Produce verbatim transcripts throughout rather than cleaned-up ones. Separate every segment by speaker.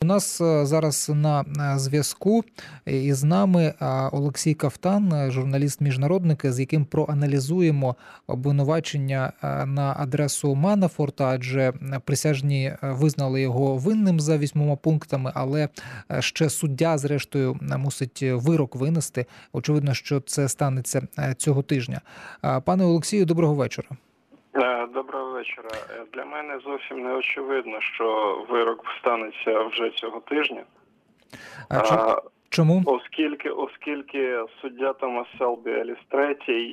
Speaker 1: нас зараз на зв'язку із нами Олексій Кафтан, журналіст-міжнародник, з яким проаналізуємо обвинувачення на адресу Манафорта, адже присяжні визнали його винним за вісьмома пунктами, але ще суддя, зрештою, мусить вирок винести. Очевидно, що це станеться цього тижня. Пане Олексію, доброго вечора.
Speaker 2: Доброго вечора. Для мене зовсім не очевидно, що вирок станеться вже цього тижня.
Speaker 1: А чому?
Speaker 2: Оскільки, оскільки суддя Томас Селбі Еліс третій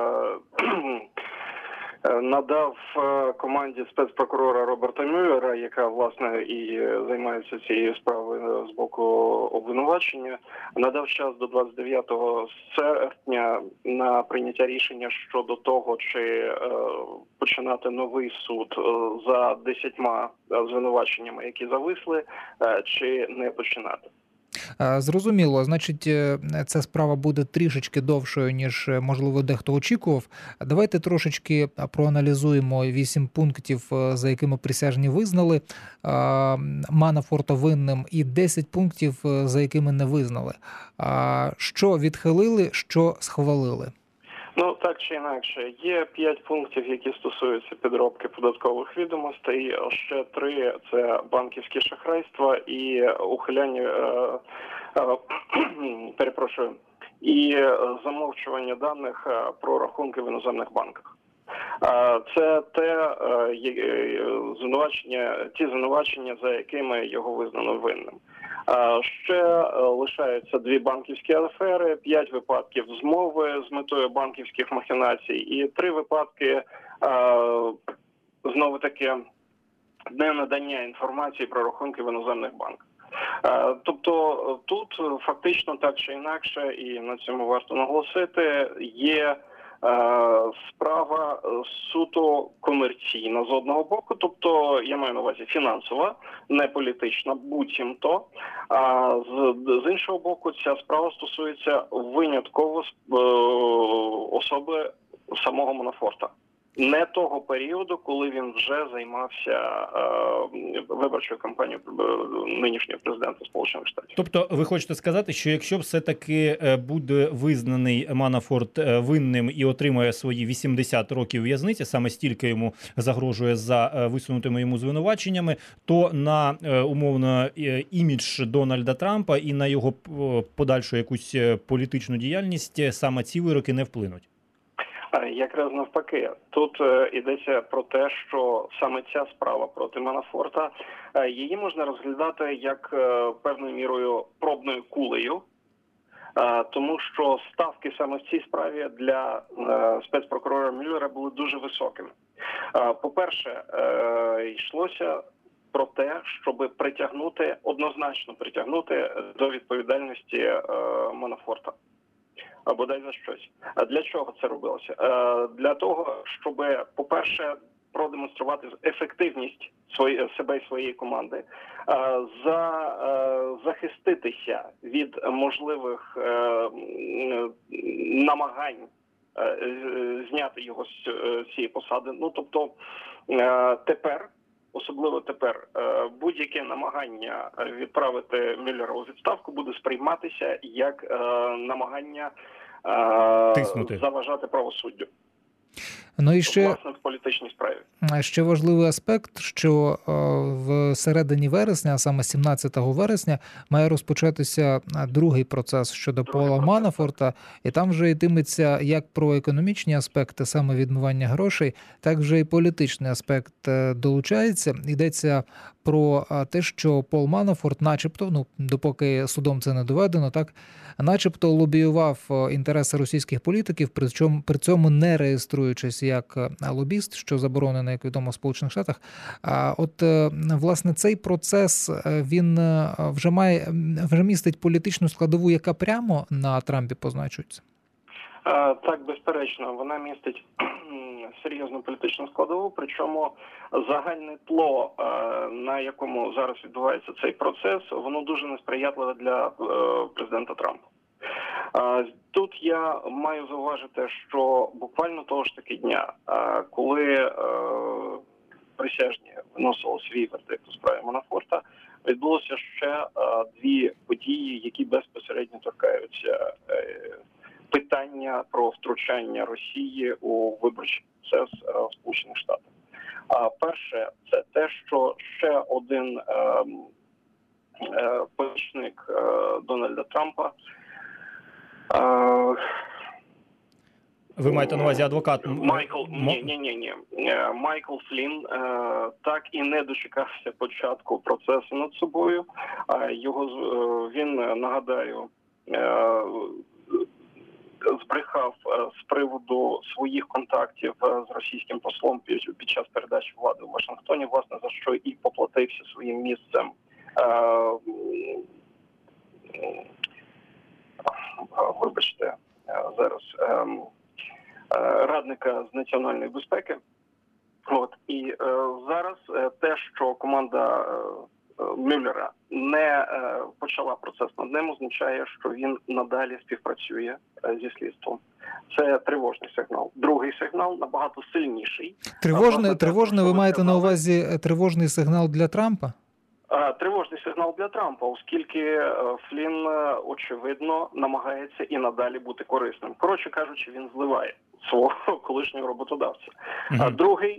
Speaker 2: надав команді спецпрокурора Роберта Мюллера, яка, власне, і займається цією справою з боку обвинувачення, надав час до двадцять дев'ятого серпня на прийняття рішення щодо того, чи е, починати новий суд за десятьма звинуваченнями, які зависли, е, чи не починати.
Speaker 1: Зрозуміло. Значить, ця справа буде трішечки довшою, ніж, можливо, дехто очікував. Давайте трошечки проаналізуємо вісім пунктів, за якими присяжні визнали Манафорта винним, і десять пунктів, за якими не визнали. Що відхилили, що схвалили?
Speaker 2: Ну, так чи інакше, є п'ять пунктів, які стосуються підробки податкових відомостей, ще три – це банківське шахрайство і ухиляння, е, е, перепрошую, і замовчування даних про рахунки в іноземних банках. Це те звинувачення, ті звинувачення, за якими його визнано винним. Ще лишаються дві банківські афери, п'ять випадків змови з метою банківських махінацій і три випадки, знову таки, не надання інформації про рахунки в іноземних банках. Тобто тут фактично так чи інакше, і на цьому варто наголосити, є справа суто комерційна з одного боку, тобто я маю на увазі фінансова, не політична, буцімто. А з, з іншого боку, ця справа стосується винятково особи самого Манафорта. Не того періоду, коли він вже займався е, виборчою кампанією нинішнього президента Сполучених Штатів.
Speaker 3: Тобто ви хочете сказати, що якщо все-таки буде визнаний Манафорт винним і отримає свої вісімдесят років в'язниці, саме стільки йому загрожує за висунутими йому звинуваченнями, то на умовно імідж Дональда Трампа і на його подальшу якусь політичну діяльність саме ці вироки не вплинуть?
Speaker 2: Якраз навпаки. Тут е, йдеться про те, що саме ця справа проти Манафорта, е, її можна розглядати як е, певною мірою пробною кулею, е, тому що ставки саме в цій справі для е, спецпрокурора Мюллера були дуже високими. Е, по-перше, е, йшлося про те, щоб притягнути, однозначно притягнути до відповідальності е, Манафорта. Або дай за щось. А для чого це робилося? Для того, щоб, по-перше, продемонструвати ефективність свої, себе і своєї команди, за, захиститися від можливих намагань зняти його з цієї посади. Ну, тобто, тепер, особливо тепер, будь-яке намагання відправити Мюллера у відставку буде сприйматися як намагання
Speaker 3: Тиснути.
Speaker 2: заважати правосуддю.
Speaker 1: Ну і ще,
Speaker 2: власне, в політичній справі.
Speaker 1: Ще важливий аспект, що в середині вересня, а саме сімнадцятого вересня, має розпочатися другий процес щодо другий Пола процес. Манафорта, і там вже йтиметься як про економічні аспекти, саме відмивання грошей, так вже і політичний аспект долучається. Йдеться про те, що Пол Манафорт начебто, ну, допоки судом це не доведено, так, начебто лобіював інтереси російських політиків, при цьому, при цьому не реєструючись як лобіст, що заборонено, як відомо, в Сполучених Штатах. А от, власне, цей процес, він вже має, вже містить політичну складову, яка прямо на Трампі позначується?
Speaker 2: Так, безперечно, вона містить серйозну політичну складову, причому загальне тло, на якому зараз відбувається цей процес, воно дуже несприятливе для президента Трампа. Тут я маю зауважити, що буквально того ж таки дня, коли присяжні виносили свій вердикт у справі Манафорта, відбулося ще е, дві події, які безпосередньо торкаються е, питання про втручання Росії у виборчий процес е, в Сполучених Штатах. А перше, це те, що ще один е, е, помічник е, Дональда Трампа. Е,
Speaker 3: Ви маєте на увазі адвокат?
Speaker 2: Майкл, ні, ні, ні, ні. Майкл Флін е, так і не дочекався початку процесу над собою. А його е, він, нагадаю, е, збрехав е, з приводу своїх контактів е, з російським послом під, під час передачі влади в Вашингтоні, власне, за що і поплатився своїм місцем. Е, вибачте, е, зараз. Е, радника з національної безпеки. От і е, зараз е, те, що команда е, Мюллера не е, почала процес над ним, означає, що він надалі співпрацює е, зі слідством. Це тривожний сигнал. Другий сигнал набагато сильніший.
Speaker 1: Тривожний, тривожний ви маєте на увазі тривожний сигнал для Трампа?
Speaker 2: Тривожний сигнал для Трампа, оскільки Флін, очевидно, намагається і надалі бути корисним. Коротше кажучи, він зливає свого колишнього роботодавця. Mm-hmm. Другий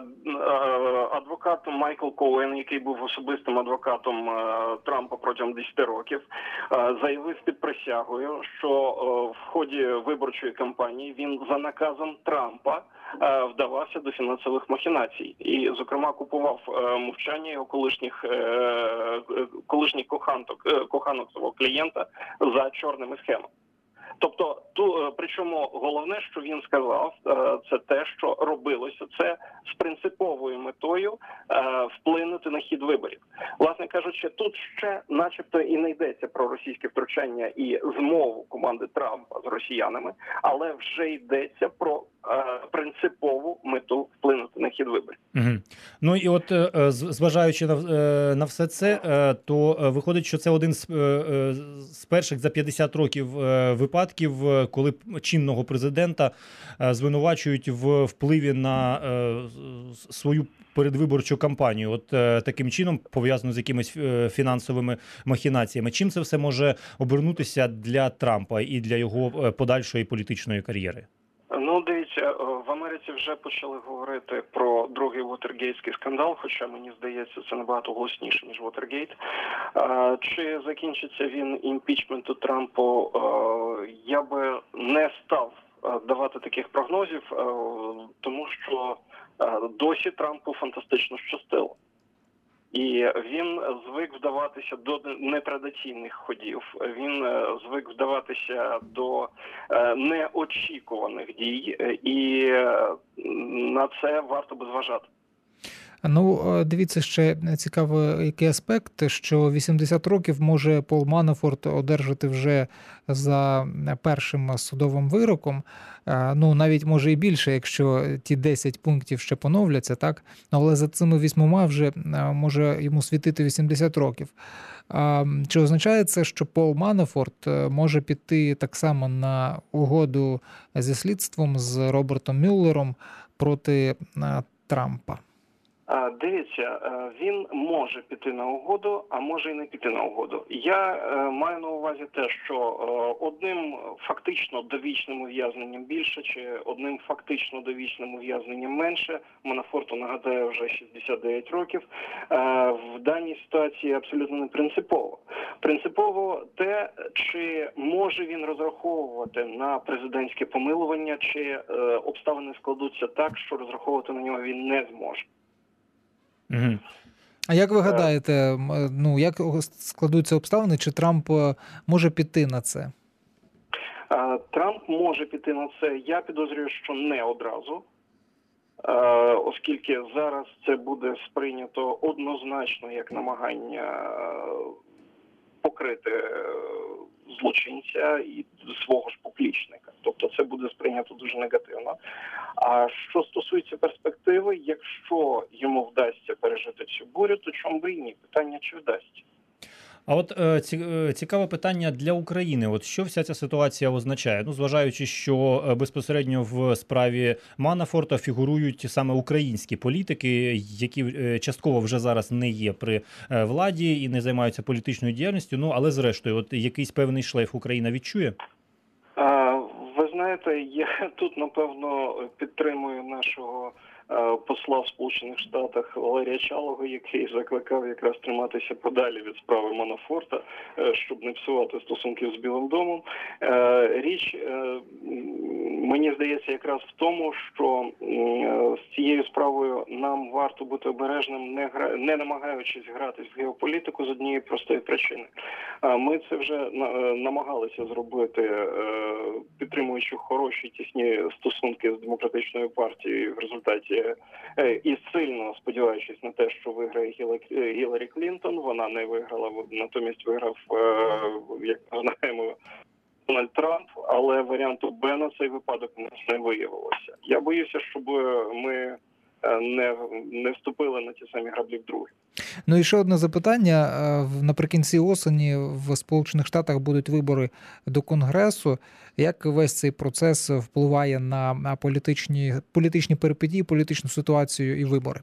Speaker 2: адвокат Майкл Коуен, який був особистим адвокатом Трампа протягом десять років, заявив під присягою, що в ході виборчої кампанії він за наказом Трампа вдавався до фінансових махінацій і, зокрема, купував мовчання його колишніх колишніх коханок, коханок свого клієнта за чорними схемами. Тобто, ту, причому головне, що він сказав, це те, що робилося це з принциповою метою вплинути на хід виборів. Власне кажучи, тут ще начебто і не йдеться про російське втручання і змову команди Трампа з росіянами, але вже йдеться про принципову мету вплинути на хід виборів.
Speaker 3: Угу. Ну і от, зважаючи на, на все це, то виходить, що це один з, з перших за п'ятдесят років випадків, коли чинного президента звинувачують в впливі на свою передвиборчу кампанію. От таким чином, пов'язано з якимись фінансовими махінаціями. Чим це все може обернутися для Трампа і для його подальшої політичної кар'єри?
Speaker 2: Ну, дивіться, в Америці вже почали говорити про другий Вотергейтський скандал, хоча, мені здається, це набагато голосніше, ніж Вотергейт. Чи закінчиться він імпічменту Трампу, я би не став давати таких прогнозів, тому що досі Трампу фантастично щастило. І він звик вдаватися до нетрадиційних ходів, він звик вдаватися до неочікуваних дій, і на це варто би зважати.
Speaker 1: Ну, дивіться, ще цікаво, який аспект, що вісімдесят років може Пол Манафорт одержати вже за першим судовим вироком, ну, навіть може і більше, якщо ті десять пунктів ще поновляться, так? Але за цими вісьмома вже може йому світити вісімдесят років. Чи означає це, що Пол Манафорт може піти так само на угоду зі слідством з Робертом Мюллером проти Трампа?
Speaker 2: Дивіться, він може піти на угоду, а може і не піти на угоду. Я маю на увазі те, що одним фактично довічним ув'язненням більше, чи одним фактично довічним ув'язненням менше, Манафорту, нагадаю, вже шістдесят дев'ять років, в даній ситуації абсолютно не принципово. Принципово те, чи може він розраховувати на президентське помилування, чи обставини складуться так, що розраховувати на нього він не зможе.
Speaker 1: Угу. А як ви гадаєте, ну, як складуться обставини, чи Трамп може піти на це?
Speaker 2: Трамп може піти на це. Я підозрюю, що не одразу, оскільки зараз це буде сприйнято однозначно як намагання покрити злочинця і свого ж поплічника. Тобто це буде сприйнято дуже негативно. А що стосується перспективи, якщо йому вдасться пережити цю бурю, то чому б і ні? Питання, чи вдасться.
Speaker 3: А от е, ці, е, цікаве питання для України. От що вся ця ситуація означає? Ну, зважаючи, що е, безпосередньо в справі Манафорта фігурують саме українські політики, які е, частково вже зараз не є при е, владі і не займаються політичною діяльністю. Ну, але зрештою, от якийсь певний шлейф Україна відчує?
Speaker 2: А, ви знаєте, я тут, напевно, підтримую нашого е, посла в Сполучених Штатах Валерія Чалого, який закликав якраз триматися подалі від справи Манафорта, е, щоб не псувати стосунків з Білим домом. Е, річ, е, мені здається, якраз в тому, що е, з цією справою нам варто бути обережним, не, гра... не намагаючись гратись в геополітику з однієї простої причини. А ми це вже на, намагалися зробити, е, підтримуючи хороші тісні стосунки з демократичною партією в результаті е, і сильно сподіваючись на те, що виграє Гіларі, Гіларі Клінтон. Вона не виграла, натомість виграв, е, як ми знаємо, Дональд Трамп, але варіанту Б на цей випадок у нас не виявилося. Я боюся, щоб ми не, не вступили на ті самі граблі вдруге.
Speaker 1: Ну і ще одне запитання. Наприкінці осені в Сполучених Штатах будуть вибори до Конгресу. Як весь цей процес впливає на політичні, політичні перипетії, політичну ситуацію і вибори?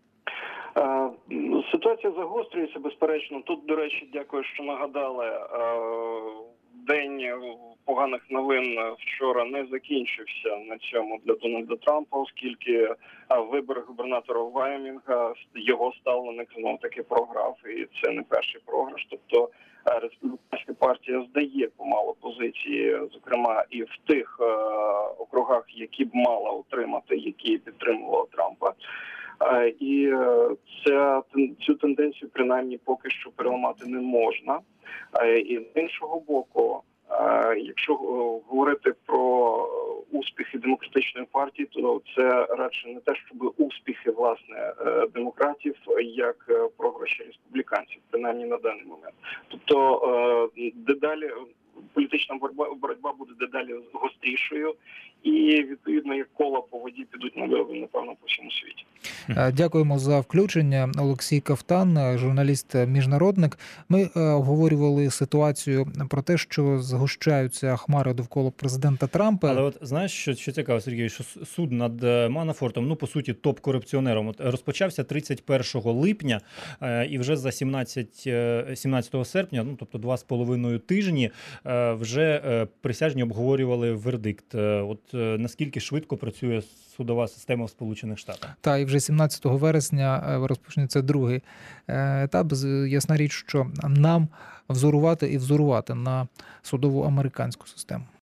Speaker 2: Ситуація загострюється, безперечно. Тут, до речі, дякую, що нагадали. День поганих новин вчора не закінчився на цьому для Дональда Трампа, оскільки вибори губернатора Вайомінга його ставленик знов таки програв, і це не перший програш. Тобто республіканська партія здає помалу позиції, зокрема і в тих округах, які б мала отримати, які підтримували Трампа. І ця, цю тенденцію принаймні поки що переламати не можна. І з іншого боку, якщо говорити про успіхи демократичної партії, то це радше не те, щоб успіхи, власне, демократів, як програші республіканців, принаймні на даний момент. Тобто дедалі політична боротьба, боротьба буде дедалі гострішою, і, відповідно, як кола по воді підуть на вилови, напевно, по всьому світі.
Speaker 1: Дякуємо за включення. Олексій Кафтан, журналіст-міжнародник. Ми обговорювали ситуацію про те, що згущаються хмари довкола президента Трампа.
Speaker 3: Але от знаєш, що, що цікаво, Сергій, що суд над Манафортом, ну, по суті, топ-корупціонером, от, розпочався тридцять першого липня, і вже за сімнадцятого серпня, ну, тобто два з половиною тижні, вже присяжні обговорювали вердикт. От наскільки швидко працює судова система в Сполучених Штатах?
Speaker 1: Так, і вже сімнадцятого вересня розпочнеться другий етап. Ясна річ, що нам взорувати і взорувати на судову американську систему.